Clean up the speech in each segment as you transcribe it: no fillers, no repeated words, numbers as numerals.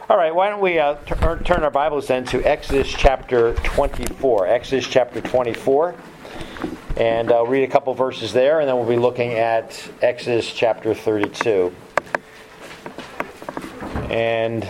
All right, why don't we turn our Bibles then to Exodus chapter 24. Exodus chapter 24. And I'll read a couple verses there, and then we'll be looking at Exodus chapter 32. And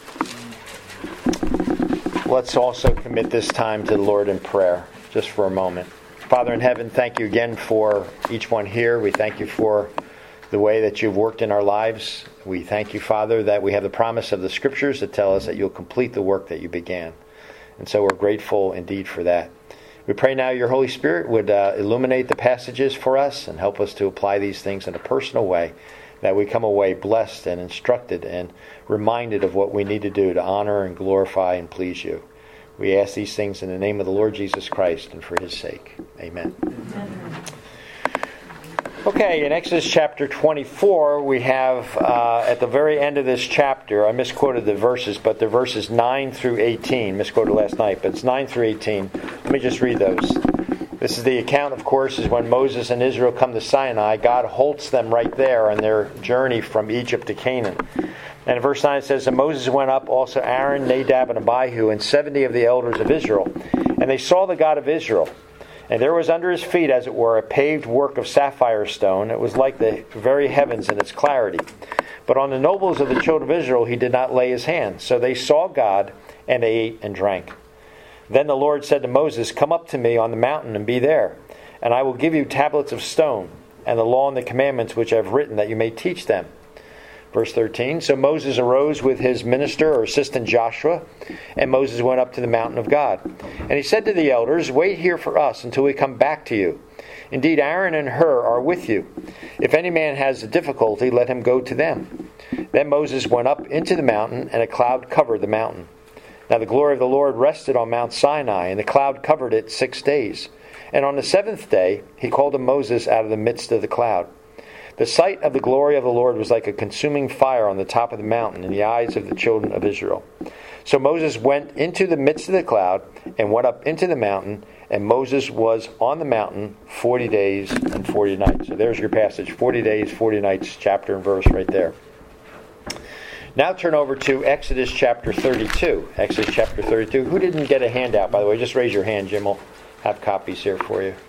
let's also commit this time to the Lord in prayer, just for a moment. Father in heaven, thank you again for each one here. We thank you for the way that you've worked in our lives. We thank you, Father, that we have the promise of the Scriptures that tell us that you'll complete the work that you began. And so we're grateful indeed for that. We pray now your Holy Spirit would illuminate the passages for us and help us to apply these things in a personal way, that we come away blessed and instructed and reminded of what we need to do to honor and glorify and please you. We ask these things in the name of the Lord Jesus Christ and for his sake. Amen. Amen. Okay, in Exodus chapter 24, we have at the very end of this chapter, I misquoted the verses, but they're verses 9 through 18. Misquoted last night, but it's 9 through 18. Let me just read those. This is the account, of course, is when Moses and Israel come to Sinai. God halts them right there on their journey from Egypt to Canaan. And in verse 9 it says, "And Moses went up, also Aaron, Nadab, and Abihu, and 70 of the elders of Israel. And they saw the God of Israel. And there was under his feet, as it were, a paved work of sapphire stone. It was like the very heavens in its clarity. But on the nobles of the children of Israel he did not lay his hand. So they saw God, and they ate and drank. Then the Lord said to Moses, 'Come up to me on the mountain and be there. And I will give you tablets of stone, and the law and the commandments which I have written, that you may teach them.' Verse 13, so Moses arose with his minister or assistant Joshua, and Moses went up to the mountain of God. And he said to the elders, 'Wait here for us until we come back to you. Indeed, Aaron and Hur are with you. If any man has a difficulty, let him go to them.' Then Moses went up into the mountain, and a cloud covered the mountain. Now the glory of the Lord rested on Mount Sinai, and the cloud covered it 6 days. And on the 7th day he called to Moses out of the midst of the cloud. The sight of the glory of the Lord was like a consuming fire on the top of the mountain in the eyes of the children of Israel. So Moses went into the midst of the cloud and went up into the mountain, and Moses was on the mountain 40 days and 40 nights. So there's your passage, 40 days, 40 nights, chapter and verse right there. Now turn over to Exodus chapter 32. Exodus chapter 32. Who didn't get a handout, by the way? Just raise your hand. Jim will have copies here for you.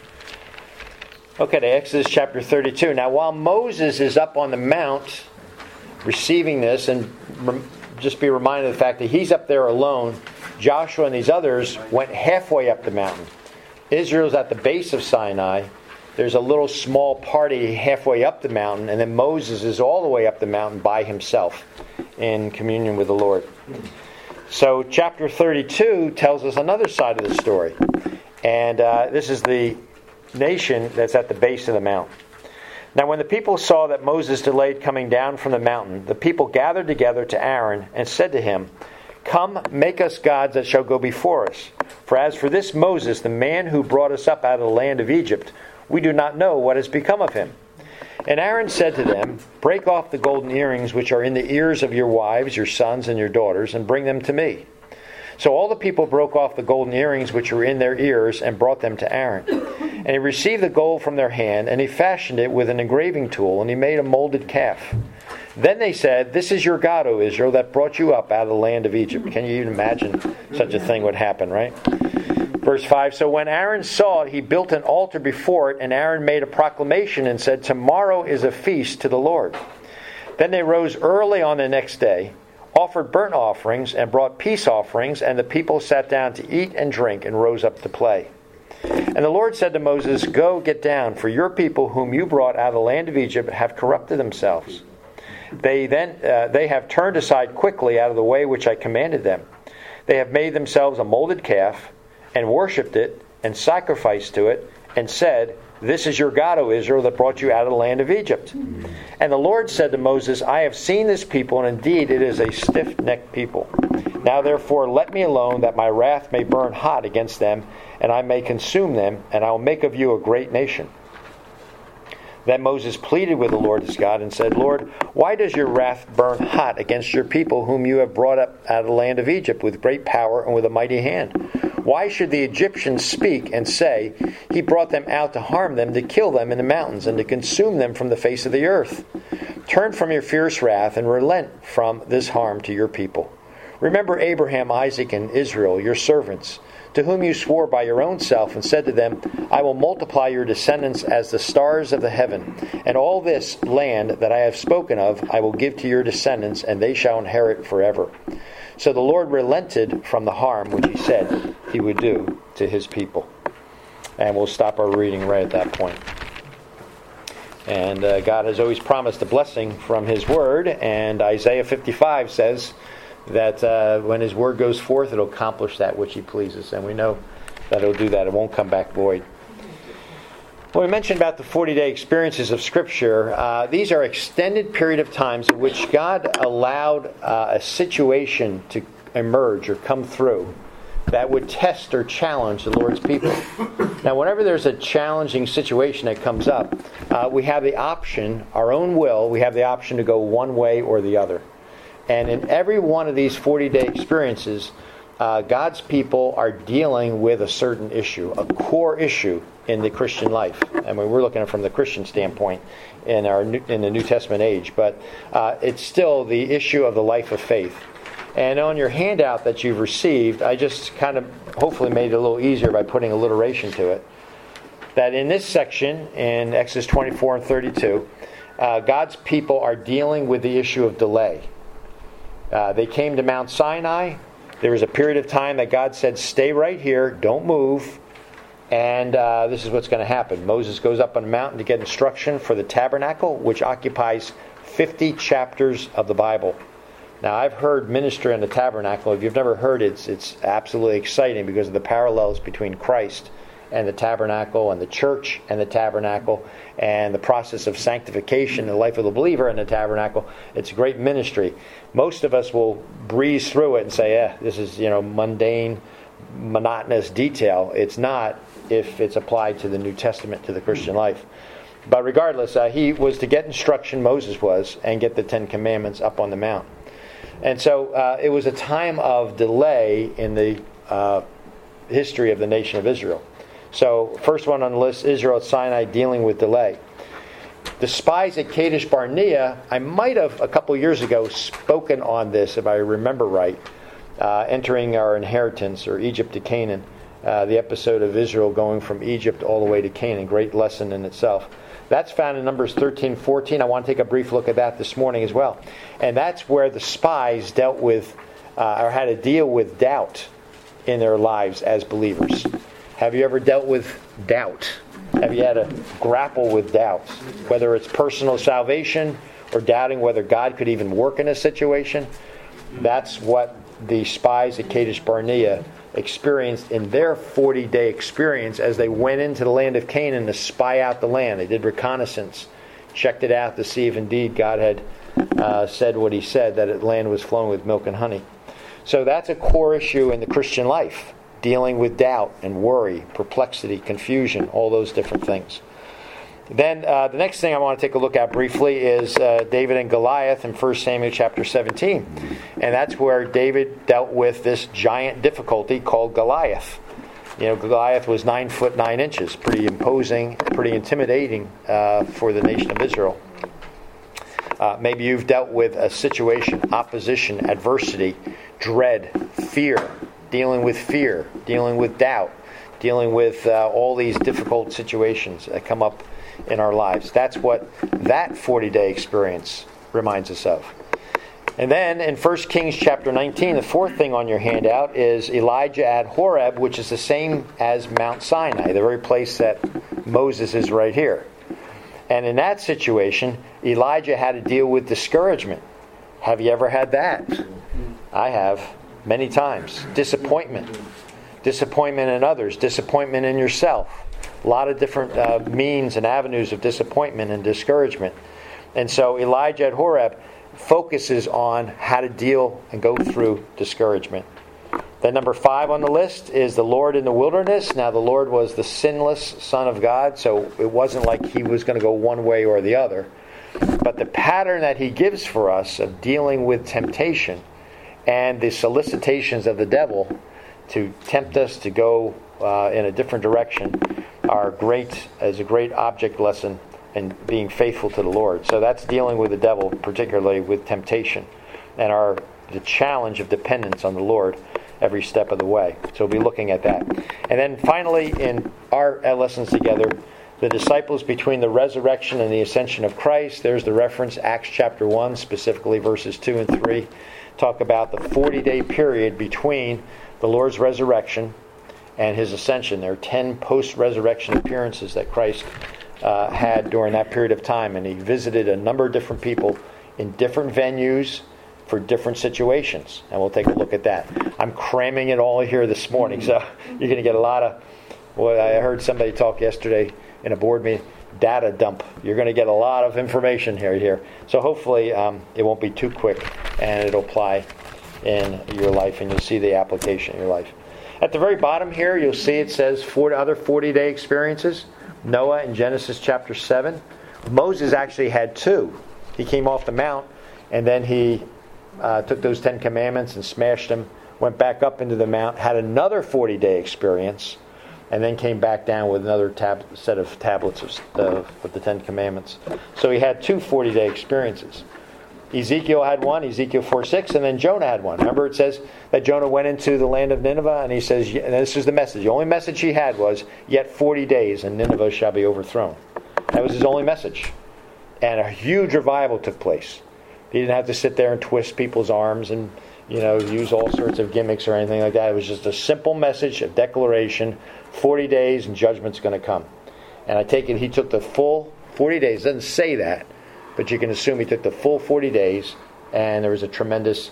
Okay, to Exodus chapter 32. Now, while Moses is up on the mount receiving this, and just be reminded of the fact that he's up there alone, Joshua and these others went halfway up the mountain. Israel's at the base of Sinai. There's a little small party halfway up the mountain, and then Moses is all the way up the mountain by himself in communion with the Lord. So chapter 32 tells us another side of the story. And this is the nation that's at the base of the mountain. Now when the people saw that Moses delayed coming down from the mountain, the people gathered together to Aaron and said to him, 'Come, make us gods that shall go before us. For as for this Moses, the man who brought us up out of the land of Egypt, we do not know what has become of him.' And Aaron said to them, 'Break off the golden earrings which are in the ears of your wives, your sons, and your daughters, and bring them to me.' So all the people broke off the golden earrings which were in their ears and brought them to Aaron. And he received the gold from their hand, and he fashioned it with an engraving tool, and he made a molded calf. Then they said, 'This is your God, O Israel, that brought you up out of the land of Egypt.'" Can you even imagine such a thing would happen, right? Verse 5, "So when Aaron saw it, he built an altar before it, and Aaron made a proclamation and said, 'Tomorrow is a feast to the Lord.' Then they rose early on the next day, offered burnt offerings, and brought peace offerings, and the people sat down to eat and drink and rose up to play. And the Lord said to Moses, 'Go, get down, for your people whom you brought out of the land of Egypt have corrupted themselves. They have turned aside quickly out of the way which I commanded them. They have made themselves a molded calf, and worshipped it, and sacrificed to it, and said, This is your God, O Israel, that brought you out of the land of Egypt.' And the Lord said to Moses, 'I have seen this people, and indeed it is a stiff-necked people. Now therefore let me alone, that my wrath may burn hot against them, and I may consume them, and I will make of you a great nation.' Then Moses pleaded with the Lord his God and said, 'Lord, why does your wrath burn hot against your people whom you have brought up out of the land of Egypt with great power and with a mighty hand? Why should the Egyptians speak and say, He brought them out to harm them, to kill them in the mountains, and to consume them from the face of the earth? Turn from your fierce wrath and relent from this harm to your people. Remember Abraham, Isaac, and Israel, your servants, to whom you swore by your own self and said to them, I will multiply your descendants as the stars of the heaven, and all this land that I have spoken of I will give to your descendants, and they shall inherit forever. So the Lord relented from the harm which he said he would do to his people. And we'll stop our reading right at that point. And God has always promised a blessing from his word, and Isaiah 55 says that when his word goes forth, it'll accomplish that which he pleases. And we know that it'll do that. It won't come back void. When we mentioned about the 40-day experiences of Scripture, these are extended period of times in which God allowed a situation to emerge or come through that would test or challenge the Lord's people. Now, whenever there's a challenging situation that comes up, we have the option, our own will, we have the option to go one way or the other. And in every one of these 40-day experiences, God's people are dealing with a certain issue, a core issue in the Christian life. I mean, we're looking at it from the Christian standpoint in the New Testament age, but it's still the issue of the life of faith. And on your handout that you've received, I just kind of hopefully made it a little easier by putting alliteration to it. That in this section, in Exodus 24 and 32, God's people are dealing with the issue of delay. They came to Mount Sinai. There was a period of time that God said, stay right here, don't move. And this is what's going to happen. Moses goes up on a mountain to get instruction for the tabernacle, which occupies 50 chapters of the Bible. Now, I've heard ministry on the tabernacle. If you've never heard it, it's absolutely exciting because of the parallels between Christ and the tabernacle and the church and the tabernacle and the process of sanctification, the life of the believer in the tabernacle. It's a great ministry. Most of us will breeze through it and say, this is, mundane, monotonous detail. It's not if it's applied to the New Testament, to the Christian life. But regardless, he was to get instruction, Moses was, and get the Ten Commandments up on the mount. And so it was a time of delay in the history of the nation of Israel. So first one on the list, Israel at Sinai dealing with delay. The spies at Kadesh Barnea, I might have a couple years ago spoken on this, if I remember right, entering our inheritance, or Egypt to Canaan, the episode of Israel going from Egypt all the way to Canaan, great lesson in itself. That's found in Numbers 13, 14. I want to take a brief look at that this morning as well. And that's where the spies dealt with, or had to deal with doubt in their lives as believers. Have you ever dealt with doubt? Have you had to grapple with doubts? Whether it's personal salvation or doubting whether God could even work in a situation. That's what the spies at Kadesh Barnea experienced in their 40-day experience as they went into the land of Canaan to spy out the land. They did reconnaissance, checked it out to see if indeed God had said what he said, that the land was flowing with milk and honey. So that's a core issue in the Christian life, dealing with doubt and worry, perplexity, confusion, all those different things. Then the next thing I want to take a look at briefly is David and Goliath in 1 Samuel chapter 17. And that's where David dealt with this giant difficulty called Goliath. Goliath was 9 foot 9 inches, pretty imposing, pretty intimidating for the nation of Israel. Maybe you've dealt with a situation, opposition, adversity, dread, fear, dealing with doubt, dealing with all these difficult situations that come up in our lives. That's what that 40-day experience reminds us of. And then in 1 Kings chapter 19, the fourth thing on your handout is Elijah at Horeb, which is the same as Mount Sinai, the very place that Moses is right here. And in that situation, Elijah had to deal with discouragement. Have you ever had that? I have, many times. Disappointment in others, disappointment in yourself. A lot of different means and avenues of disappointment and discouragement. And so Elijah at Horeb focuses on how to deal and go through discouragement. Then number 5 on the list is the Lord in the wilderness. Now the Lord was the sinless Son of God, so it wasn't like he was going to go one way or the other. But the pattern that he gives for us of dealing with temptation and the solicitations of the devil to tempt us to go in a different direction are great, as a great object lesson and being faithful to the Lord. So that's dealing with the devil, particularly with temptation, and the challenge of dependence on the Lord every step of the way. So we'll be looking at that. And then finally, in our lessons together, the disciples between the resurrection and the ascension of Christ. There's the reference, Acts chapter 1, specifically verses 2 and 3. Talk about the 40-day period between the Lord's resurrection and his ascension. There are 10 post-resurrection appearances that Christ had during that period of time, and he visited a number of different people in different venues for different situations, and we'll take a look at that. I'm cramming it all here this morning, so you're going to get a lot of, well, I heard somebody talk yesterday in a board meeting, data dump. You're going to get a lot of information here. So hopefully it won't be too quick, and it'll apply in your life, and you'll see the application in your life. At the very bottom here, you'll see it says other 40-day experiences. Noah in Genesis chapter 7. Moses actually had 2. He came off the mount, and then he took those 10 commandments and smashed them, went back up into the mount, had another 40-day experience, and then came back down with another set of tablets of the 10 commandments. So he had 2 40-day experiences. Ezekiel had one, Ezekiel 4:6, and then Jonah had one. Remember, it says that Jonah went into the land of Nineveh, and he says, and this is the message. The only message he had was, yet 40 days, and Nineveh shall be overthrown. That was his only message. And a huge revival took place. He didn't have to sit there and twist people's arms and, use all sorts of gimmicks or anything like that. It was just a simple message, a declaration, 40 days, and judgment's going to come. And I take it he took the full 40 days. It doesn't say that, but you can assume he took the full 40 days, and there was a tremendous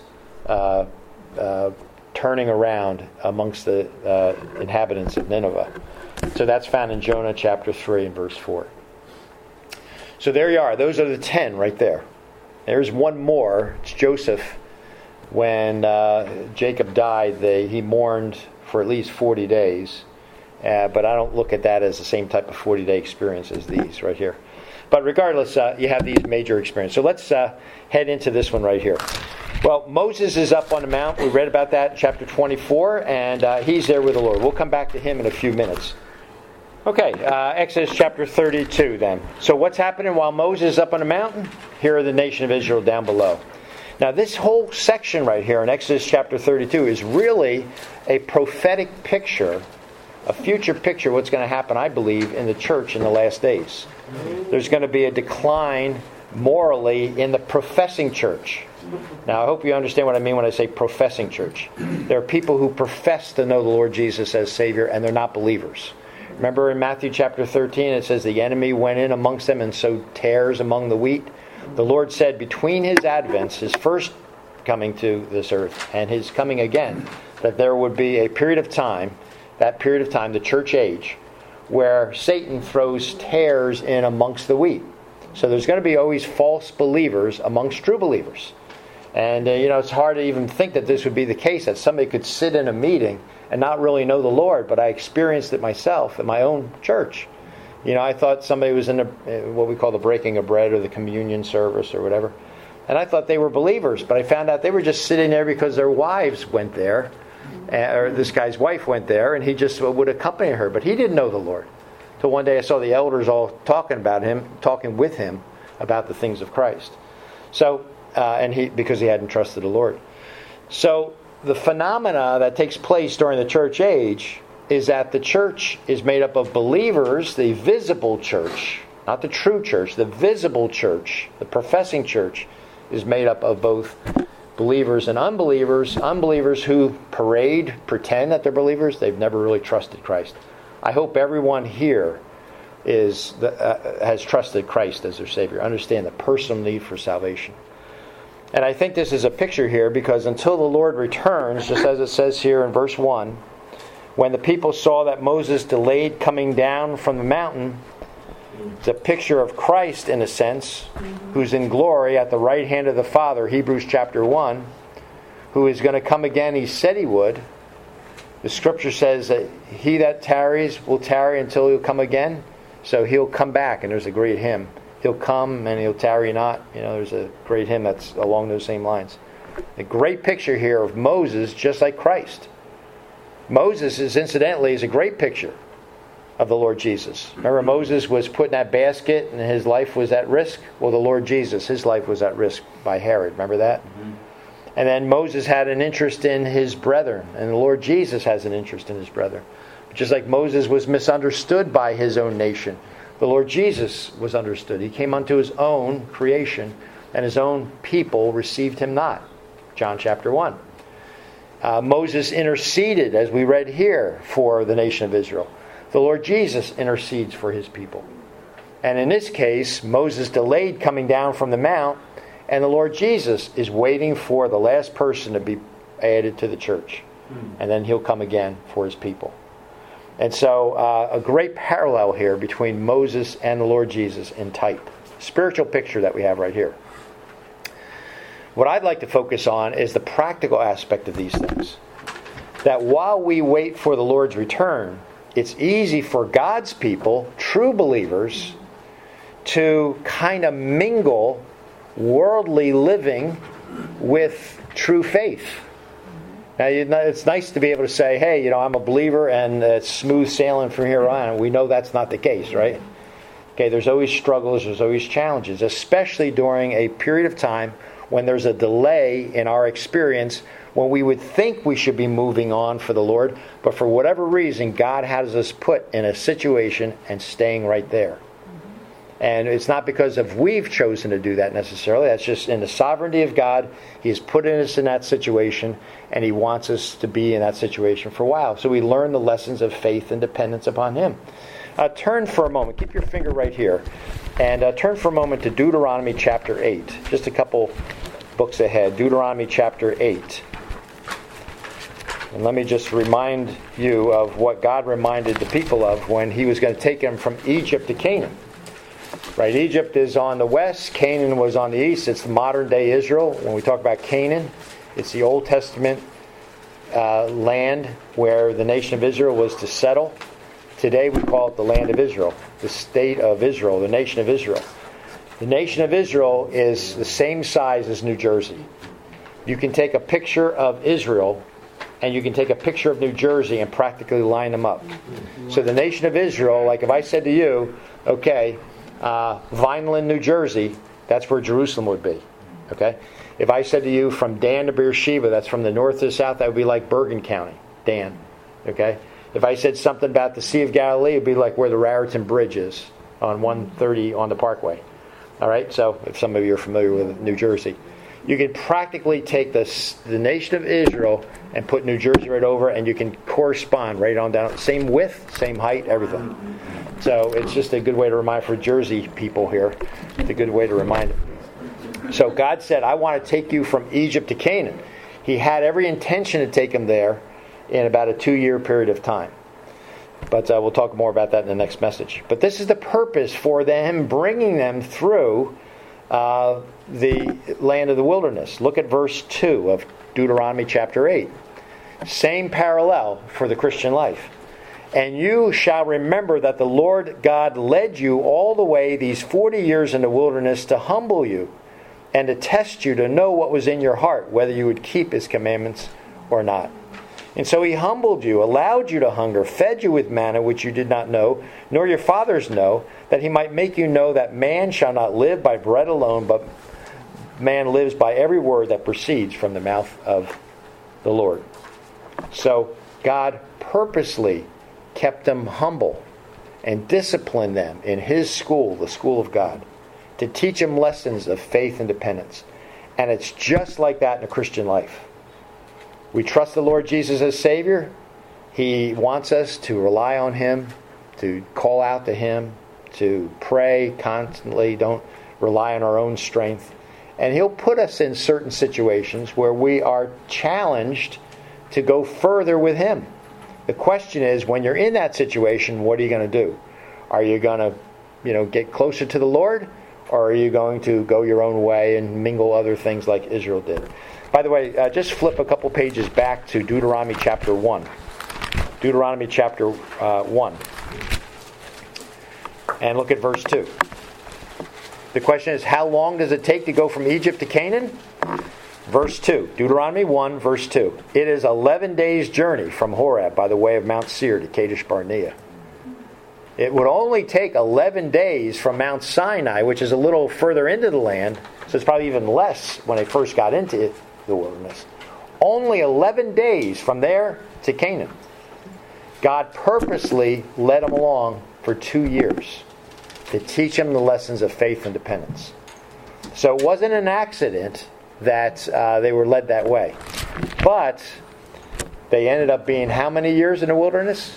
turning around amongst the inhabitants of Nineveh. So that's found in Jonah chapter 3 and verse 4. So there you are. Those are the 10 right there. There's one more. It's Joseph. When Jacob died, he mourned for at least 40 days. But I don't look at that as the same type of 40-day experience as these right here. But regardless, you have these major experiences. So let's head into this one right here. Well, Moses is up on the mount. We read about that in chapter 24, and he's there with the Lord. We'll come back to him in a few minutes. Okay, Exodus chapter 32 then. So what's happening while Moses is up on the mountain? Here are the nation of Israel down below. Now this whole section right here in Exodus chapter 32 is really a prophetic picture, a future picture of what's going to happen, I believe, in the church in the last days. There's going to be a decline morally in the professing church. Now I hope you understand what I mean when I say professing church. There are people who profess to know the Lord Jesus as Savior, and they're not believers. Remember in Matthew chapter 13 it says the enemy went in amongst them and sowed tares among the wheat. The Lord said between his advents, his first coming to this earth and his coming again, that there would be a period of time, that period of time, the church age, where Satan throws tares in amongst the wheat. So there's going to be always false believers amongst true believers. And it's hard to even think that this would be the case, that somebody could sit in a meeting and not really know the Lord, but I experienced it myself in my own church. I thought somebody was in what we call the breaking of bread or the communion service or whatever. And I thought they were believers, but I found out they were just sitting there because their wives went there, or this guy's wife went there, and he just would accompany her. But he didn't know the Lord. Till one day I saw the elders all talking with him about the things of Christ. So, because he hadn't trusted the Lord. So, the phenomena that takes place during the church age is that the church is made up of believers, the visible church, not the true church, the visible church, the professing church is made up of both believers and unbelievers. Unbelievers who pretend that they're believers, they've never really trusted Christ. I hope everyone here has trusted Christ as their Savior. Understand the personal need for salvation. And I think this is a picture here because until the Lord returns, just as it says here in verse 1, when the people saw that Moses delayed coming down from the mountain, it's a picture of Christ in a sense, who's in glory at the right hand of the Father, Hebrews chapter 1, who is going to come again. He said he would. The scripture says that he that tarries will tarry until he'll come again. So he'll come back, and there's a great hymn. He'll come and he'll tarry not. There's a great hymn that's along those same lines. A great picture here of Moses just like Christ. Moses is a great picture of the Lord Jesus. Remember, Moses was put in that basket and his life was at risk? Well, the Lord Jesus, his life was at risk by Herod. Remember that? Mm-hmm. And then Moses had an interest in his brethren, and the Lord Jesus has an interest in his brethren. Just like Moses was misunderstood by his own nation, the Lord Jesus was understood. He came unto his own creation, and his own people received him not. John chapter 1. Moses interceded, as we read here, for the nation of Israel. The Lord Jesus intercedes for his people. And in this case, Moses delayed coming down from the mount, and the Lord Jesus is waiting for the last person to be added to the church. And then he'll come again for his people. And so a great parallel here between Moses and the Lord Jesus in type. Spiritual picture that we have right here. What I'd like to focus on is the practical aspect of these things. That while we wait for the Lord's return, it's easy for God's people, true believers, to kind of mingle worldly living with true faith. Now, it's nice to be able to say, hey, I'm a believer and it's smooth sailing from here on. We know that's not the case, right? Okay, there's always struggles, there's always challenges, especially during a period of time when there's a delay in our experience, when we would think we should be moving on for the Lord, but for whatever reason, God has us put in a situation and staying right there. And it's not because of we've chosen to do that necessarily. That's just in the sovereignty of God. He has put us in that situation, and He wants us to be in that situation for a while. So we learn the lessons of faith and dependence upon Him. Turn for a moment. Keep your finger right here. And turn for a moment to Deuteronomy chapter 8. Just a couple books ahead. Deuteronomy chapter 8. And let me just remind you of what God reminded the people of when He was going to take them from Egypt to Canaan. Right, Egypt is on the west, Canaan was on the east. It's the modern day Israel. When we talk about Canaan, it's the Old Testament land where the nation of Israel was to settle. Today we call it the land of Israel, the state of Israel, the nation of Israel. The nation of Israel is the same size as New Jersey. You can take a picture of Israel and you can take a picture of New Jersey and practically line them up. So the nation of Israel, like if I said to you, okay, Vineland, New Jersey, that's where Jerusalem would be. Okay? If I said to you from Dan to Beersheba, that's from the north to the south, that would be like Bergen County, Dan. Okay? If I said something about the Sea of Galilee, it would be like where the Raritan Bridge is on 130 on the Parkway. All right? So if some of you are familiar with New Jersey, you can practically take the nation of Israel and put New Jersey right over, and you can correspond right on down. Same width, same height, everything. So it's just a good way to remind for Jersey people here. It's a good way to remind them. So God said, I want to take you from Egypt to Canaan. He had every intention to take them there in about a 2-year period of time. But we'll talk more about that in the next message. But this is the purpose for them bringing them through the land of the wilderness. Look at verse 2 of Deuteronomy chapter 8. Same parallel for the Christian life. And you shall remember that the Lord God led you all the way these 40 years in the wilderness to humble you and to test you to know what was in your heart, whether you would keep His commandments or not. And so He humbled you, allowed you to hunger, fed you with manna which you did not know, nor your fathers know, that He might make you know that man shall not live by bread alone, but man lives by every word that proceeds from the mouth of the Lord. So God purposely kept them humble and disciplined them in His school, the school of God, to teach them lessons of faith and dependence. And it's just like that in the Christian life. We trust the Lord Jesus as Savior. He wants us to rely on Him, to call out to Him, to pray constantly. Don't rely on our own strength. And He'll put us in certain situations where we are challenged to go further with Him. The question is, when you're in that situation, what are you going to do? Are you going to, get closer to the Lord, or are you going to go your own way and mingle other things like Israel did? By the way, just flip a couple pages back to Deuteronomy chapter 1. Deuteronomy chapter 1. And look at verse 2. The question is, how long does it take to go from Egypt to Canaan? Verse 2. Deuteronomy 1, verse 2. It is 11 days' journey from Horeb by the way of Mount Seir to Kadesh Barnea. It would only take 11 days from Mount Sinai, which is a little further into the land, so it's probably even less when they first got into the wilderness. Only 11 days from there to Canaan. God purposely led them along for 2 years to teach them the lessons of faith and dependence. So it wasn't an accident that they were led that way. But they ended up being how many years in the wilderness?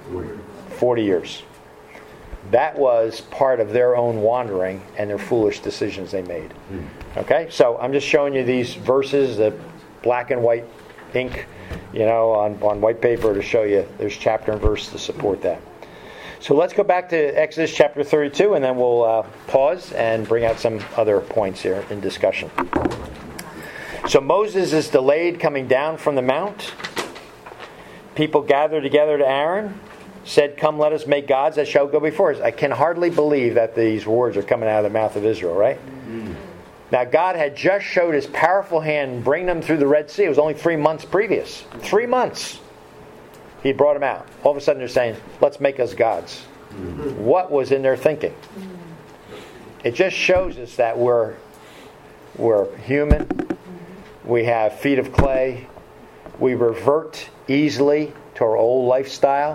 40 years. That was part of their own wandering and their foolish decisions they made. Okay, so I'm just showing you these verses, the black and white ink, on white paper to show you there's chapter and verse to support that. So let's go back to Exodus chapter 32, and then we'll pause and bring out some other points here in discussion. So Moses is delayed coming down from the mount. People gathered together to Aaron, said, "Come, let us make gods that shall go before us." I can hardly believe that these words are coming out of the mouth of Israel, right? Now, God had just showed His powerful hand bring them through the Red Sea. It was only 3 months previous. 3 months. He brought them out. All of a sudden they're saying, "Let's make us gods." What was in their thinking? It just shows us that we're human. We have feet of clay. We revert easily to our old lifestyle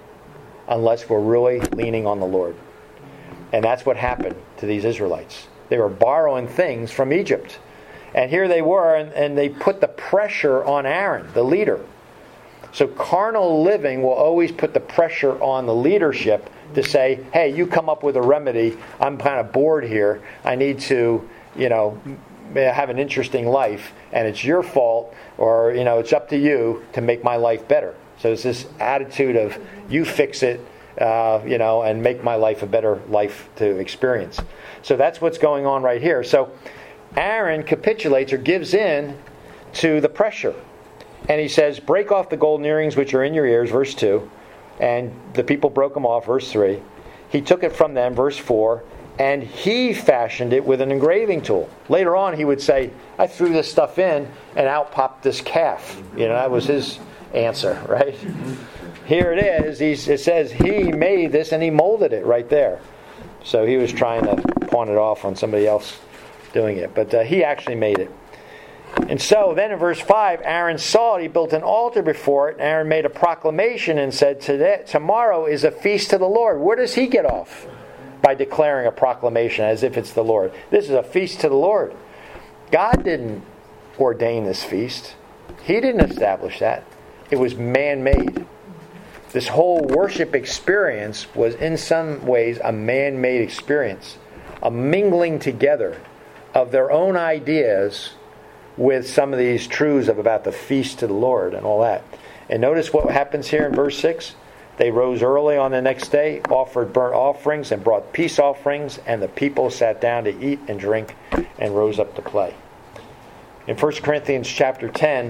unless we're really leaning on the Lord. And that's what happened to these Israelites. They were borrowing things from Egypt. And here they were, and they put the pressure on Aaron, the leader. So carnal living will always put the pressure on the leadership to say, "Hey, you come up with a remedy. I'm kind of bored here. I need to, have an interesting life, and it's your fault, or it's up to you to make my life better." So it's this attitude of you fix it, and make my life a better life to experience. So that's what's going on right here. So Aaron capitulates or gives in to the pressure. And he says, "Break off the golden earrings which are in your ears," verse 2. And the people broke them off, verse 3. He took it from them, verse 4. And he fashioned it with an engraving tool. Later on he would say, "I threw this stuff in and out popped this calf." That was his answer, right? Here it is. It says he made this and he molded it right there. So he was trying to pawn it off on somebody else doing it. But he actually made it. And so then in verse 5, Aaron saw it. He built an altar before it. And Aaron made a proclamation and said, "Tomorrow is a feast to the Lord." Where does he get off? By declaring a proclamation as if it's the Lord. This is a feast to the Lord. God didn't ordain this feast. He didn't establish that. It was man-made. This whole worship experience was in some ways a man-made experience. A mingling together of their own ideas with some of these truths about the feast to the Lord and all that. And notice what happens here in verse 6. They rose early on the next day, offered burnt offerings, and brought peace offerings, and the people sat down to eat and drink and rose up to play. In 1 Corinthians chapter 10,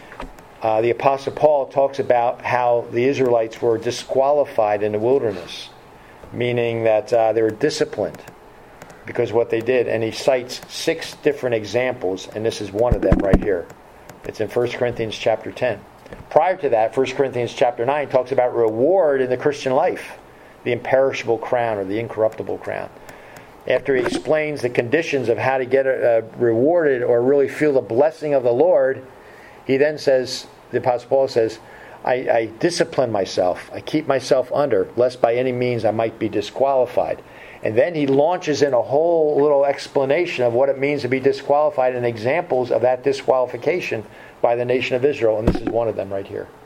the Apostle Paul talks about how the Israelites were disqualified in the wilderness, meaning that they were disciplined because of what they did. And he cites 6 different examples, and this is one of them right here. It's in 1 Corinthians chapter 10. Prior to that, 1 Corinthians chapter 9 talks about reward in the Christian life, the imperishable crown or the incorruptible crown. After he explains the conditions of how to get rewarded or really feel the blessing of the Lord, he then says, the Apostle Paul says, I discipline myself. I keep myself under, lest by any means I might be disqualified. And then he launches in a whole little explanation of what it means to be disqualified and examples of that disqualification by the nation of Israel. And this is one of them right here.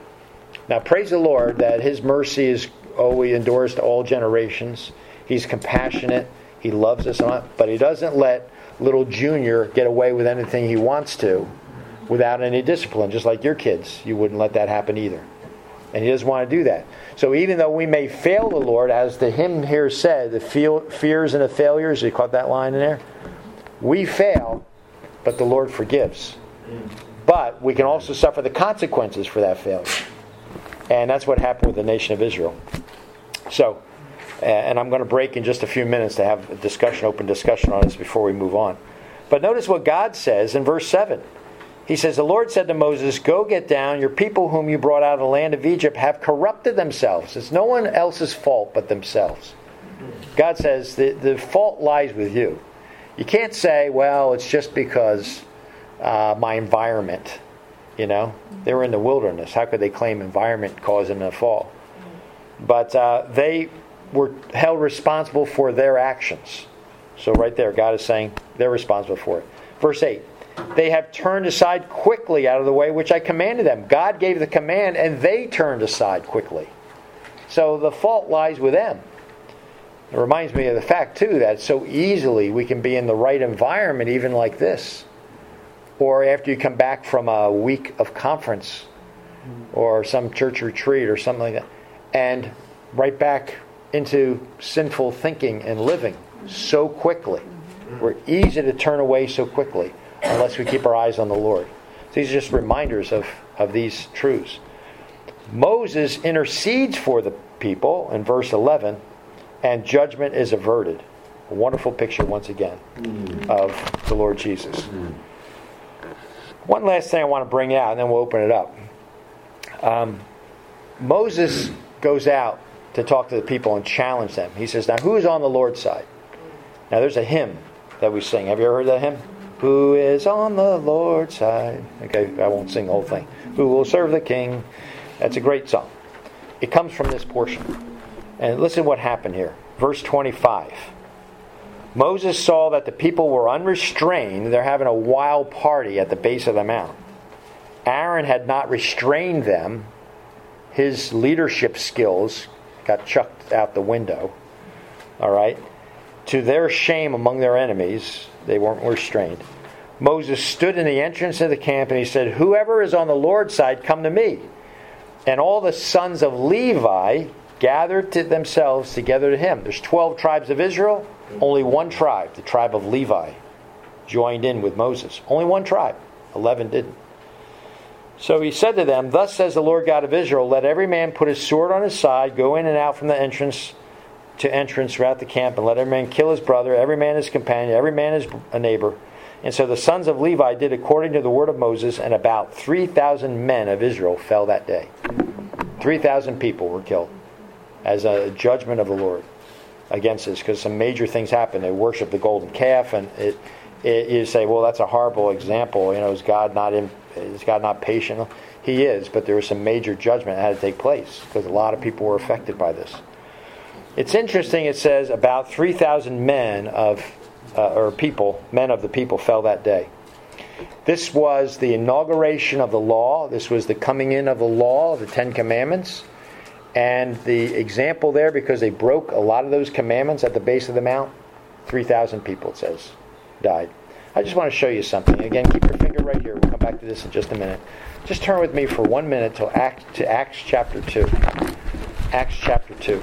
Now praise the Lord that His mercy is always endures to all generations. He's compassionate. He loves us, but He doesn't let little Junior get away with anything he wants to without any discipline. Just like your kids, you wouldn't let that happen either. And He doesn't want to do that. So even though we may fail the Lord, as the hymn here said, the fears and the failures, you caught that line in there? We fail, but the Lord forgives. But we can also suffer the consequences for that failure. And that's what happened with the nation of Israel. So, and I'm going to break in just a few minutes to have a discussion, open discussion on this before we move on. But notice what God says in verse 7. he says, the Lord said to Moses, go get down. Your people whom you brought out of the land of Egypt have corrupted themselves. It's no one else's fault but themselves. God says the fault lies with you. You can't say, well, it's just because my environment. You know, they were in the wilderness. How could they claim environment caused them to fall? But they were held responsible for their actions. So right there, God is saying they're responsible for it. Verse 8. They have turned aside quickly out of the way which I commanded them. God gave the command and they turned aside quickly. So the fault lies with them. It reminds me of the fact too that so easily we can be in the right environment even like this. Or after you come back from a week of conference or some church retreat or something like that. And right back into sinful thinking and living so quickly. We're easy to turn away so quickly. Unless we keep our eyes on the Lord. These are just reminders of these truths. Moses intercedes for the people in verse 11, and judgment is averted. A wonderful picture, once again, of the Lord Jesus. One last thing I want to bring out, and then we'll open it up. Moses goes out to talk to the people and challenge them. He says, now who is on the Lord's side? Now there's a hymn that we sing. Have you ever heard that hymn? Who is on the Lord's side? Okay, I won't sing the whole thing. Who will serve the King? That's a great song. It comes from this portion. And listen what happened here. Verse 25. Moses saw that the people were unrestrained. They're having a wild party at the base of the mount. Aaron had not restrained them. His leadership skills got chucked out the window. All right? To their shame among their enemies, they weren't restrained. Moses stood in the entrance of the camp and he said, whoever is on the Lord's side, come to me. And all the sons of Levi gathered to themselves together to him. There's 12 tribes of Israel. Only one tribe, the tribe of Levi, joined in with Moses. Only one tribe. 11 didn't. So he said to them, thus says the Lord God of Israel, let every man put his sword on his side, go in and out from the entrance to entrance throughout the camp, and let every man kill his brother, every man his companion, every man his a neighbor. And so the sons of Levi did according to the word of Moses, and about 3,000 men of Israel fell that day. 3,000 people were killed as a judgment of the Lord against this, because some major things happened. They worshiped the golden calf, and you say, well, that's a horrible example. You know, is God not patient? He is, but there was some major judgment that had to take place because a lot of people were affected by this. It's interesting, it says about 3,000 men of the people fell that day. This was the inauguration of the law. This was the coming in of the law, the Ten Commandments. And the example there, because they broke a lot of those commandments at the base of the mount, 3,000 people, it says, died. I just want to show you something. Again, keep your finger right here. We'll come back to this in just a minute. Just turn with me for 1 minute to Acts chapter 2. Acts chapter 2.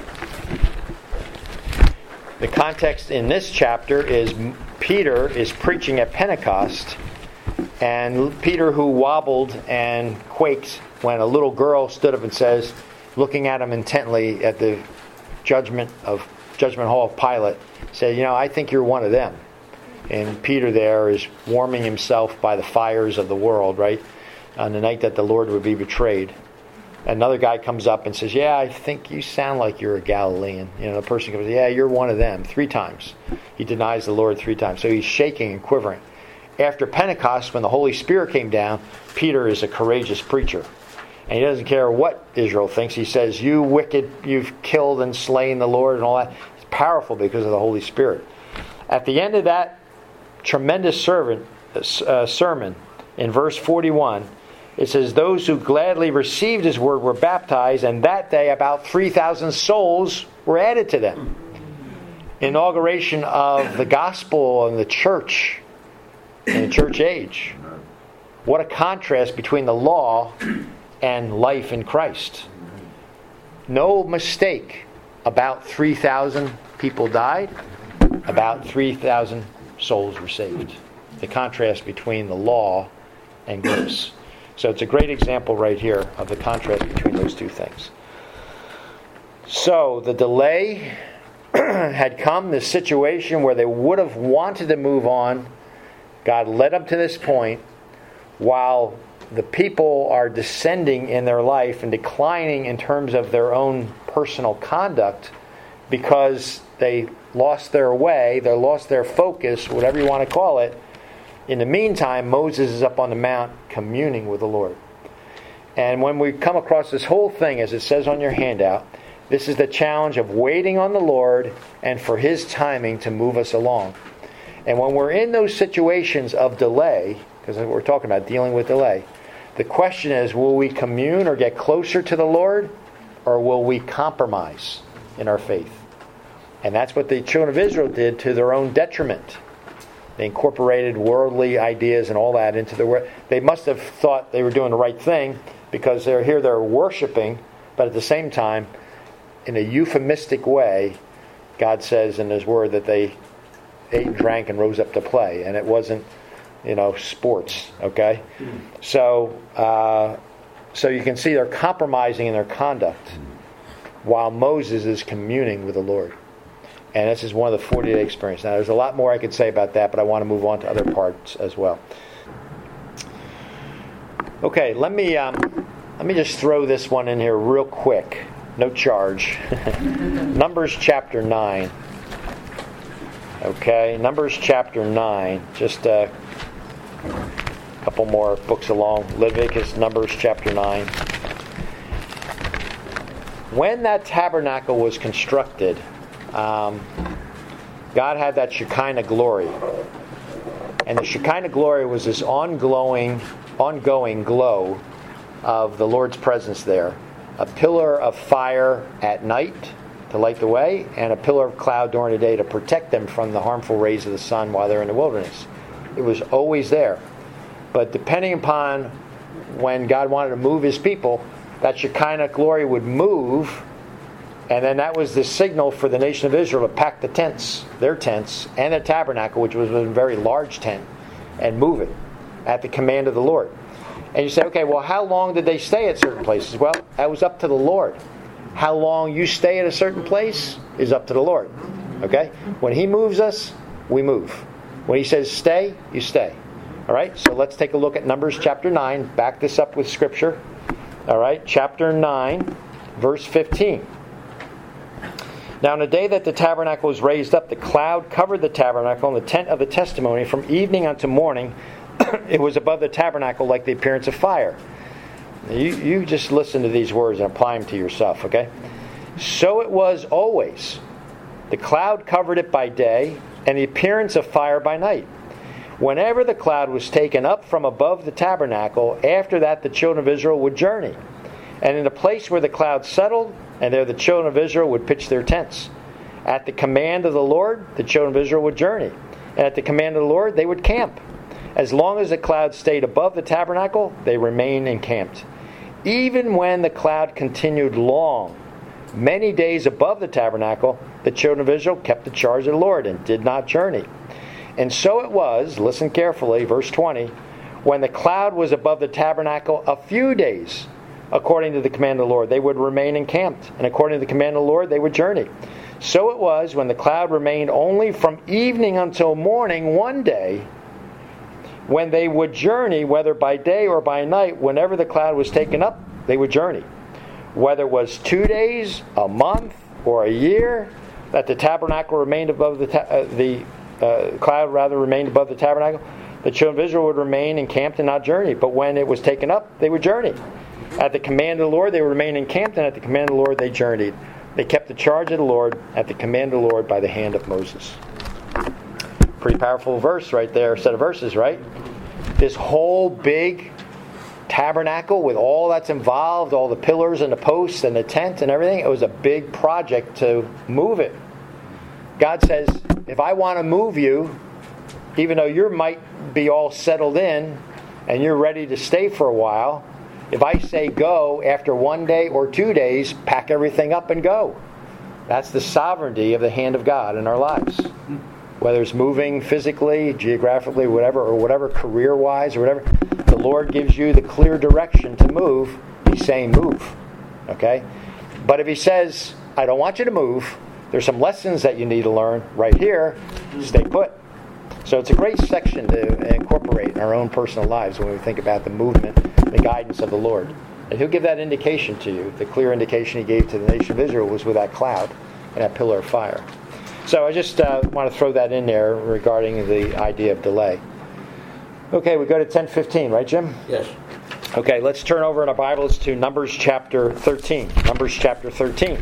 The context in this chapter is Peter is preaching at Pentecost, and Peter, who wobbled and quaked when a little girl stood up and says, looking at him intently at the judgment hall of Pilate, said, I think you're one of them. And Peter there is warming himself by the fires of the world, right? On the night that the Lord would be betrayed. Another guy comes up and says, yeah, I think you sound like you're a Galilean. The person comes, yeah, you're one of them. 3 times. He denies the Lord 3 times. So he's shaking and quivering. After Pentecost, when the Holy Spirit came down, Peter is a courageous preacher. And he doesn't care what Israel thinks. He says, you wicked, you've killed and slain the Lord and all that. It's powerful because of the Holy Spirit. At the end of that tremendous sermon, in verse 41, it says, those who gladly received his word were baptized, and that day about 3,000 souls were added to them. Inauguration of the gospel and the church in the church age. What a contrast between the law and life in Christ. No mistake. About 3,000 people died. About 3,000 souls were saved. The contrast between the law and grace. So it's a great example right here of the contrast between those two things. So the delay had come, this situation where they would have wanted to move on. God led up to this point. while the people are descending in their life and declining in terms of their own personal conduct because they lost their way, they lost their focus, whatever you want to call it. In the meantime, Moses is up on the mount communing with the Lord. And when we come across this whole thing, as it says on your handout, this is the challenge of waiting on the Lord and for His timing to move us along. And when we're in those situations of delay, because we're talking about dealing with delay, the question is, will we commune or get closer to the Lord, or will we compromise in our faith? And that's what the children of Israel did to their own detriment. They incorporated worldly ideas and all that into their work. They must have thought they were doing the right thing because they're worshiping, but at the same time, in a euphemistic way, God says in His Word that they ate and drank and rose up to play, and it wasn't, sports. Okay, so you can see they're compromising in their conduct, while Moses is communing with the Lord. And this is one of the 40-day experience. Now, there's a lot more I could say about that, but I want to move on to other parts as well. Okay, let me just throw this one in here real quick. No charge. Numbers chapter 9. Okay, Numbers chapter 9. Just a couple more books along. Leviticus, Numbers chapter 9. When that tabernacle was constructed, God had that Shekinah glory. And the Shekinah glory was this ongoing glow of the Lord's presence there. A pillar of fire at night to light the way, and a pillar of cloud during the day to protect them from the harmful rays of the sun while they're in the wilderness. It was always there. But depending upon when God wanted to move His people, that Shekinah glory would move, and then that was the signal for the nation of Israel to pack the tents, their tents, and the tabernacle, which was a very large tent, and move it at the command of the Lord. And you say, okay, well, how long did they stay at certain places? Well, that was up to the Lord. How long you stay at a certain place is up to the Lord. Okay? When He moves us, we move. When He says stay, you stay. All right? So let's take a look at Numbers chapter 9. Back this up with Scripture. All right? Chapter 9, verse 15. Now, on the day that the tabernacle was raised up, the cloud covered the tabernacle and the tent of the testimony from evening unto morning. It was above the tabernacle like the appearance of fire. You just listen to these words and apply them to yourself, okay? So it was always. The cloud covered it by day, and the appearance of fire by night. Whenever the cloud was taken up from above the tabernacle, after that the children of Israel would journey. And in the place where the cloud settled, and there the children of Israel would pitch their tents. At the command of the Lord, the children of Israel would journey. And at the command of the Lord, they would camp. As long as the cloud stayed above the tabernacle, they remained encamped. Even when the cloud continued long, many days above the tabernacle, the children of Israel kept the charge of the Lord and did not journey. And so it was, listen carefully, verse 20, when the cloud was above the tabernacle a few days, according to the command of the Lord, they would remain encamped. And according to the command of the Lord, they would journey. So it was, when the cloud remained only from evening until morning one day, when they would journey, whether by day or by night, whenever the cloud was taken up, they would journey. Whether it was 2 days, a month, or a year, that the tabernacle remained above the cloud remained above the tabernacle, the children of Israel would remain encamped and not journey. But when it was taken up, they would journey. At the command of the Lord, they would remain encamped, and at the command of the Lord, they journeyed. They kept the charge of the Lord at the command of the Lord by the hand of Moses. Pretty powerful verse right there, set of verses, right? This whole big tabernacle with all that's involved, all the pillars and the posts and the tent and everything, it was a big project to move it. God says, if I want to move you, even though you might be all settled in and you're ready to stay for a while, if I say go, after 1 day or 2 days, pack everything up and go. That's the sovereignty of the hand of God in our lives. Whether it's moving physically, geographically, whatever, career-wise or whatever, the Lord gives you the clear direction to move. He's saying move. Okay? But if He says, I don't want you to move, there's some lessons that you need to learn right here, stay put. So it's a great section to incorporate in our own personal lives when we think about the movement, the guidance of the Lord. And He'll give that indication to you. The clear indication He gave to the nation of Israel was with that cloud and that pillar of fire. So I just want to throw that in there regarding the idea of delay. Okay, we go to 10:15, right, Jim? Yes. Okay, let's turn over in our Bibles to Numbers chapter 13. Numbers chapter 13.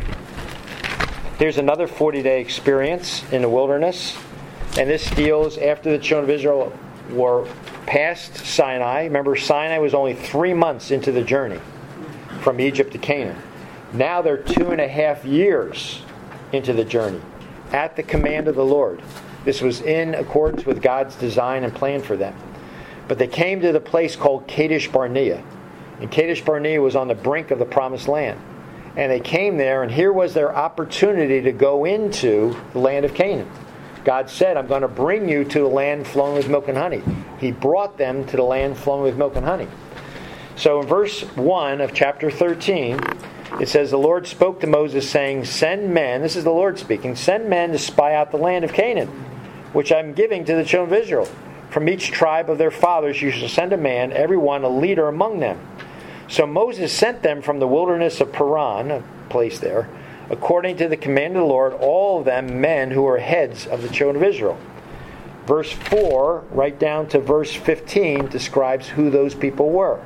Here's another 40-day experience in the wilderness. And this deals after the children of Israel were past Sinai. Remember, Sinai was only 3 months into the journey from Egypt to Canaan. Now they're 2.5 years into the journey at the command of the Lord. This was in accordance with God's design and plan for them. But they came to the place called Kadesh Barnea. And Kadesh Barnea was on the brink of the promised land. And they came there, and here was their opportunity to go into the land of Canaan. God said, I'm going to bring you to the land flowing with milk and honey. He brought them to the land flowing with milk and honey. So in verse 1 of chapter 13, it says, the Lord spoke to Moses, saying, send men, this is the Lord speaking, send men to spy out the land of Canaan, which I'm giving to the children of Israel. From each tribe of their fathers you shall send a man, every one a leader among them. So Moses sent them from the wilderness of Paran, a place there, according to the command of the Lord, all of them men who were heads of the children of Israel. Verse 4, right down to verse 15, describes who those people were.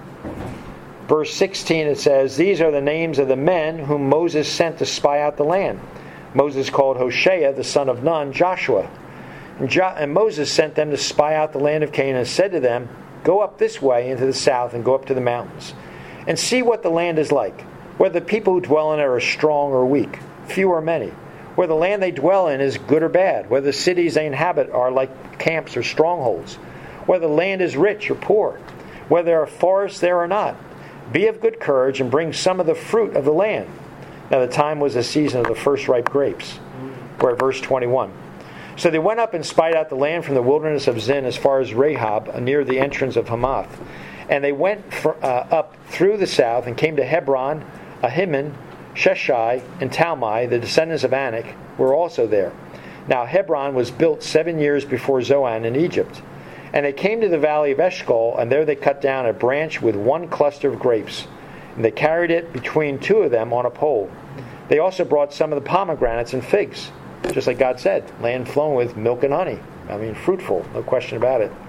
Verse 16, it says, these are the names of the men whom Moses sent to spy out the land. Moses called Hoshea, the son of Nun, Joshua. And Moses sent them to spy out the land of Canaan and said to them, go up this way into the south and go up to the mountains, and see what the land is like, whether the people who dwell in it are strong or weak, few or many, whether the land they dwell in is good or bad, whether the cities they inhabit are like camps or strongholds, whether the land is rich or poor, whether there are forests there or not. Be of good courage and bring some of the fruit of the land. Now the time was the season of the first ripe grapes. We're at verse 21. So they went up and spied out the land from the wilderness of Zin as far as Rahab, near the entrance of Hamath. And they went up through the south and came to Hebron. Ahiman, Sheshai, and Talmai, the descendants of Anak, were also there. Now Hebron was built 7 years before Zoan in Egypt. And they came to the valley of Eshcol, and there they cut down a branch with one cluster of grapes. And they carried it between two of them on a pole. They also brought some of the pomegranates and figs, just like God said, land flowing with milk and honey. I mean, fruitful, no question about it.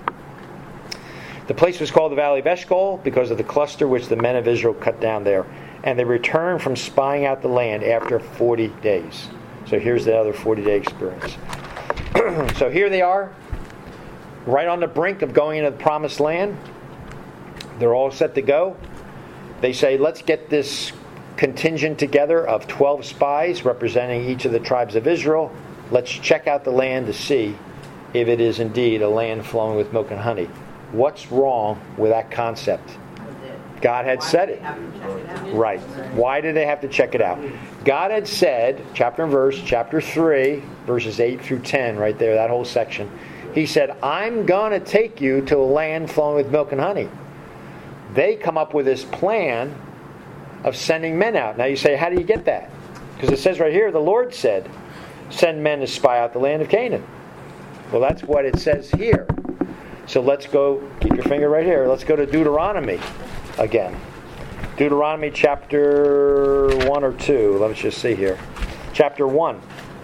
The place was called the Valley of Eshcol because of the cluster which the men of Israel cut down there. And they returned from spying out the land after 40 days. So here's the other 40-day experience. So here they are, right on the brink of going into the promised land. They're all set to go. They say, let's get this contingent together of 12 spies representing each of the tribes of Israel. Let's check out the land to see if it is indeed a land flowing with milk and honey. What's wrong with that concept? God had said it. Right. Why did they have to check it out? God had said, chapter and verse, chapter 3, verses 8 through 10, right there, that whole section. He said, I'm going to take you to a land flowing with milk and honey. They come up with this plan of sending men out. Now you say, how do you get that? Because it says right here, the Lord said, send men to spy out the land of Canaan. Well, that's what it says here. So let's go, keep your finger right here, let's go to Deuteronomy again. Deuteronomy chapter 1 or 2. Let's just see here. Chapter 1.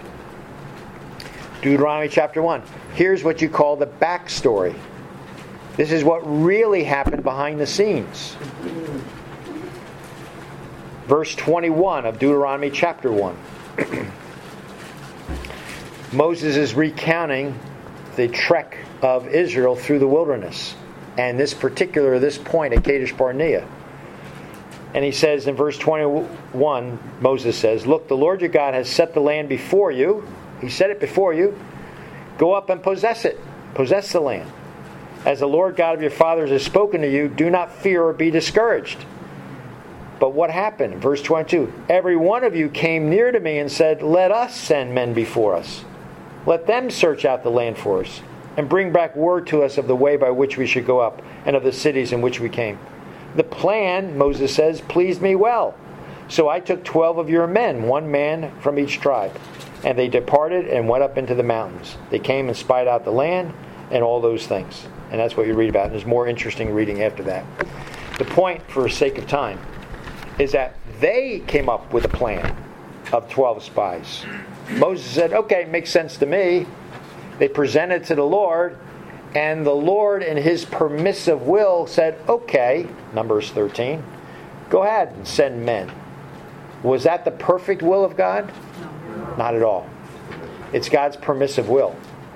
Deuteronomy chapter 1. Here's what you call the backstory. This is what really happened behind the scenes. Verse 21 of Deuteronomy chapter 1. Moses is recounting the trek of Israel through the wilderness. And this point at Kadesh Barnea. And he says in verse 21, Moses says, look, the Lord your God has set the land before you. He set it before you. Go up and possess it. Possess the land. As the Lord God of your fathers has spoken to you, do not fear or be discouraged. But what happened? Verse 22, every one of you came near to me and said, let us send men before us. Let them search out the land for us, and bring back word to us of the way by which we should go up, and of the cities in which we came. The plan, Moses says, pleased me well. So I took 12 of your men, one man from each tribe. And they departed and went up into the mountains. They came and spied out the land, and all those things. And that's what you read about. And there's more interesting reading after that. The point, for sake of time, is that they came up with a plan of 12 spies. Moses said, okay, it makes sense to me. They presented to the Lord, and the Lord in his permissive will said, okay, Numbers 13, go ahead and send men. Was that the perfect will of God? No. Not at all. It's God's permissive will.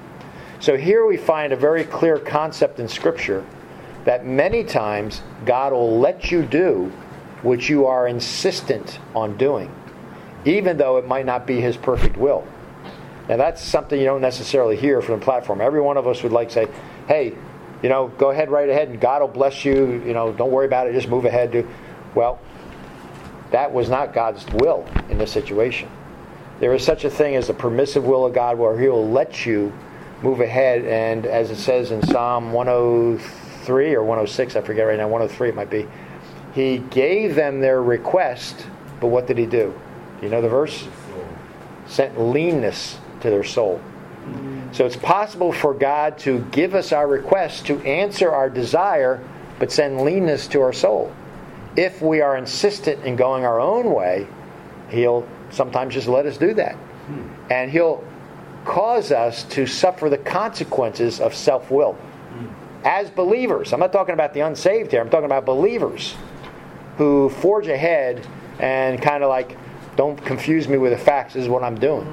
So here we find a very clear concept in Scripture that many times God will let you do what you are insistent on doing, even though it might not be his perfect will. Now that's something you don't necessarily hear from the platform. Every one of us would like to say, hey, go ahead, right ahead, and God will bless you, don't worry about it, just move ahead. Well, that was not God's will in this situation. There is such a thing as the permissive will of God where he will let you move ahead, and as it says in Psalm 103 or 106, I forget right now, 103 it might be, he gave them their request, but what did he do? Do you know the verse? Sent leanness to their soul. So it's possible for God to give us our request, to answer our desire, but send leanness to our soul. If we are insistent in going our own way, he'll sometimes just let us do that. And he'll cause us to suffer the consequences of self-will. As believers, I'm not talking about the unsaved here, I'm talking about believers who forge ahead and kind of like, don't confuse me with the facts, this is what I'm doing.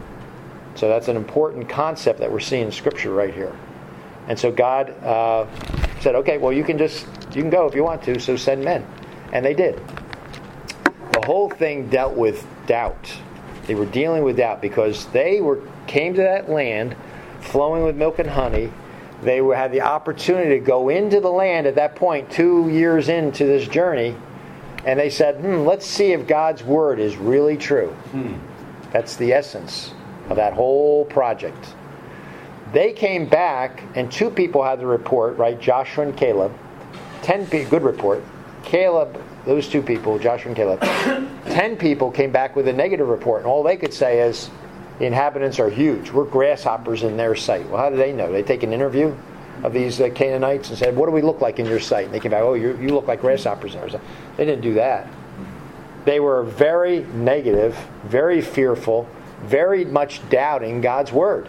So that's an important concept that we're seeing in Scripture right here. And so God said, okay, well you can go if you want to, so send men. And they did. The whole thing dealt with doubt. They were dealing with doubt because they came to that land flowing with milk and honey. They had the opportunity to go into the land at that point, 2 years into this journey, and they said, let's see if God's word is really true. That's the essence of that whole project. They came back, and 2 people had the report, right? Joshua and Caleb. 10 people, good report. Caleb, those 2 people, Joshua and Caleb. 10 people came back with a negative report, and all they could say is, the inhabitants are huge. We're grasshoppers in their sight. Well, how do they know? They take an interview of these Canaanites and said, what do we look like in your sight? And they came back, you look like grasshoppers in our sight. They didn't do that. They were very negative, very fearful, very much doubting God's word.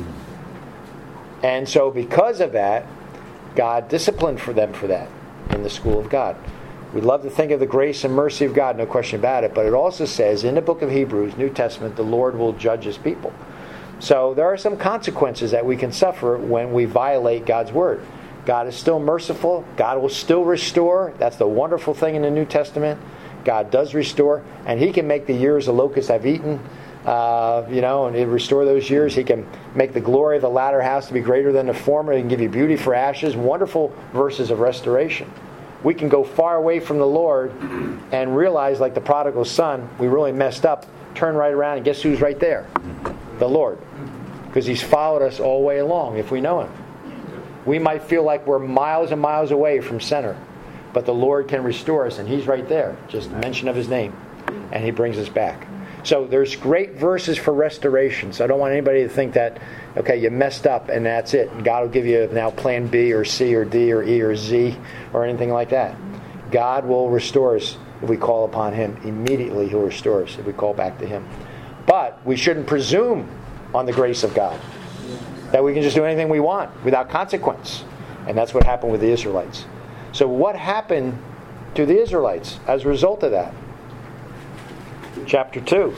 And so because of that, God disciplined for them for that in the school of God. We love to think of the grace and mercy of God, no question about it, but it also says in the book of Hebrews, New Testament, the Lord will judge his people. So there are some consequences that we can suffer when we violate God's word. God is still merciful. God will still restore. That's the wonderful thing in the New Testament. God does restore, and he can make the years the locusts have eaten, and he'll restore those years. He can make the glory of the latter house to be greater than the former. He can give you beauty for ashes. Wonderful verses of restoration. We can go far away from the Lord and realize, like the prodigal son, we really messed up, turn right around, and guess who's right there? The Lord. Because he's followed us all the way along if we know him. We might feel like we're miles and miles away from center, but the Lord can restore us, and he's right there. Just mention of his name, and he brings us back. So there's great verses for restoration. So I don't want anybody to think that, okay, you messed up and that's it. And God will give you now plan B or C or D or E or Z or anything like that. God will restore us if we call upon him. Immediately he'll restore us if we call back to him. But we shouldn't presume on the grace of God, that we can just do anything we want without consequence. And that's what happened with the Israelites. So what happened to the Israelites as a result of that? Chapter 2.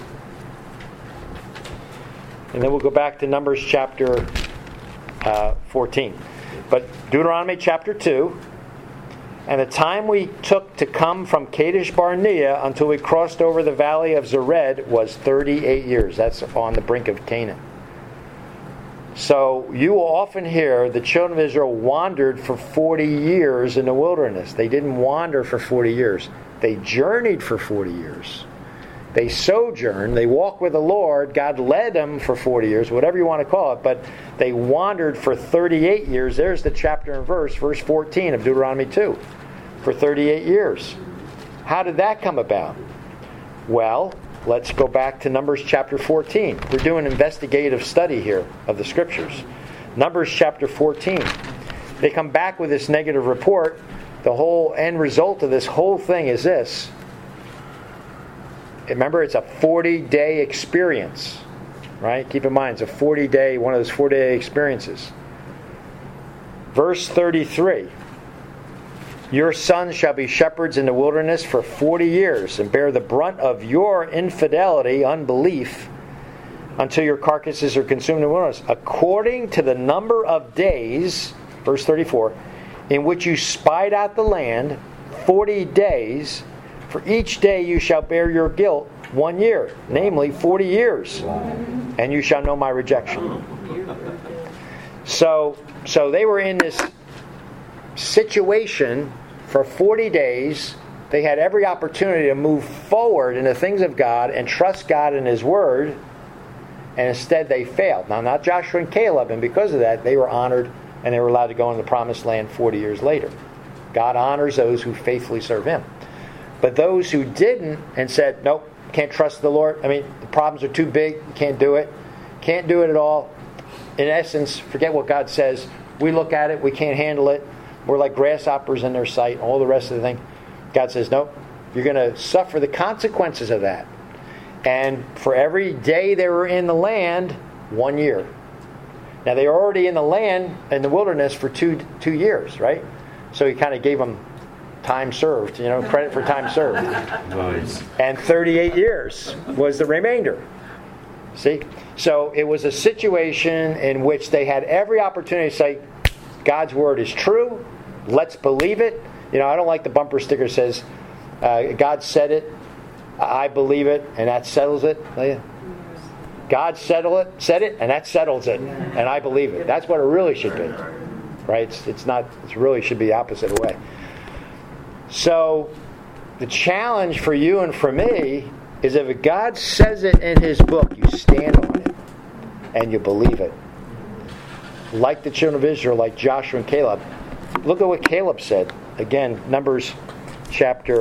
And then we'll go back to Numbers chapter 14. But Deuteronomy chapter 2. And the time we took to come from Kadesh Barnea until we crossed over the valley of Zered was 38 years. That's on the brink of Canaan. So you will often hear the children of Israel wandered for 40 years in the wilderness. They didn't wander for 40 years. They journeyed for 40 years. They sojourned. They walked with the Lord. God led them for 40 years, whatever you want to call it. But they wandered for 38 years. There's the chapter and verse 14 of Deuteronomy 2. For 38 years. How did that come about? Well, let's go back to Numbers chapter 14. We're doing investigative study here of the Scriptures. Numbers chapter 14. They come back with this negative report. The whole end result of this whole thing is this. Remember, it's a 40-day experience. Right? Keep in mind, it's a 40-day, one of those 40-day experiences. Verse 33. Your sons shall be shepherds in the wilderness for 40 years and bear the brunt of your infidelity, unbelief, until your carcasses are consumed in the wilderness, according to the number of days, verse 34, in which you spied out the land, 40 days, for each day you shall bear your guilt 1 year, namely 40 years, and you shall know my rejection. So they were in this situation for 40 days. They had every opportunity to move forward in the things of God and trust God in His Word, and instead they failed. Now, not Joshua and Caleb, and because of that, they were honored and they were allowed to go into the promised land 40 years later. God honors those who faithfully serve Him. But those who didn't and said, nope, can't trust the Lord. I mean, the problems are too big, can't do it. Can't do it at all. In essence, forget what God says. We look at it, we can't handle it. We're like grasshoppers in their sight, all the rest of the thing. God says, nope, you're going to suffer the consequences of that. And for every day they were in the land, 1 year. Now they were already in the land, in the wilderness, for two years, right? So He kind of gave them time served, credit for time served. Nice. And 38 years was the remainder. See? So it was a situation in which they had every opportunity to say, God's Word is true. Let's believe it. I don't like the bumper sticker that says, God said it, I believe it, and that settles it. God said it, and that settles it, and I believe it. That's what it really should be. Right? It really should be the opposite way. So the challenge for you and for me is if God says it in His book, you stand on it and you believe it. Like the children of Israel, like Joshua and Caleb. Look at what Caleb said. Again, Numbers chapter,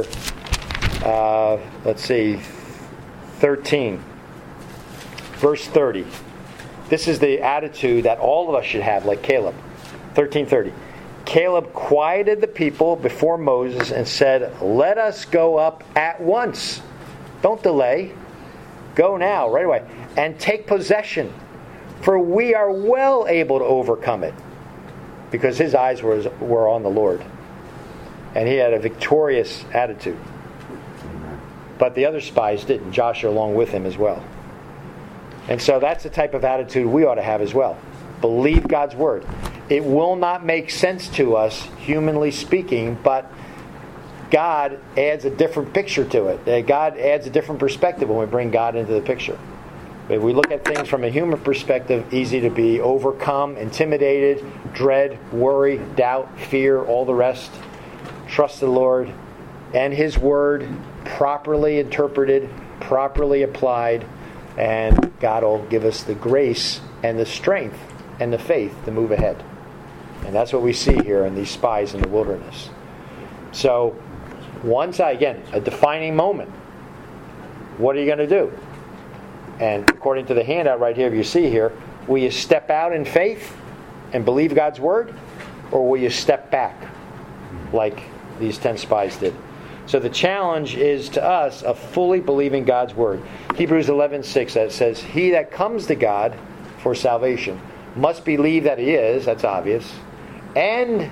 13, verse 30. This is the attitude that all of us should have, like Caleb. 13:30. Caleb quieted the people before Moses and said, let us go up at once. Don't delay. Go now, right away. And take possession. For we are well able to overcome it. Because his eyes were on the Lord. And he had a victorious attitude. But the other spies didn't. Joshua along with him as well. And so that's the type of attitude we ought to have as well. Believe God's Word. It will not make sense to us, humanly speaking, but God adds a different picture to it. God adds a different perspective when we bring God into the picture. If we look at things from a human perspective, easy to be overcome, intimidated, dread, worry, doubt, fear, all the rest. Trust the Lord and His Word, properly interpreted, properly applied, and God will give us the grace and the strength and the faith to move ahead. And that's what we see here in these spies in the wilderness. So, again, a defining moment. What are you going to do? And according to the handout right here, if you see here, will you step out in faith and believe God's Word? Or will you step back like these 10 spies did? So the challenge is to us of fully believing God's Word. Hebrews 11:6 that says, he that comes to God for salvation must believe that He is, that's obvious, and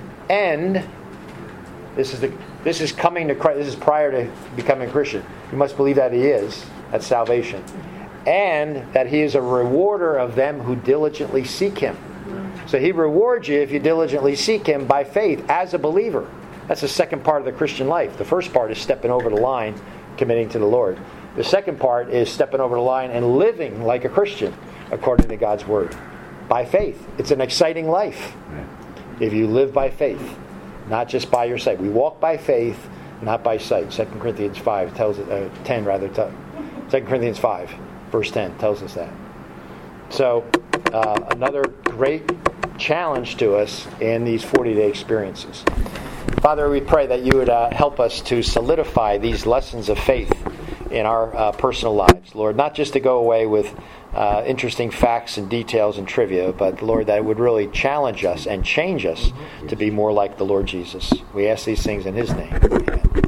this is coming to Christ, this is prior to becoming a Christian. You must believe that He is, that's salvation, and that He is a rewarder of them who diligently seek Him. So He rewards you if you diligently seek Him by faith as a believer. That's the second part of the Christian life. The first part is stepping over the line, committing to the Lord. The second part is stepping over the line and living like a Christian according to God's Word. By faith. It's an exciting life if you live by faith, not just by your sight. We walk by faith, not by sight. 2 Corinthians 5 tells us, 10 rather. 2 Corinthians 5, verse 10 tells us that. So, another great challenge to us in these 40-day experiences. Father, we pray that You would help us to solidify these lessons of faith in our personal lives, Lord. Not just to go away with interesting facts and details and trivia, but Lord, that it would really challenge us and change us to be more like the Lord Jesus. We ask these things in His name. Amen.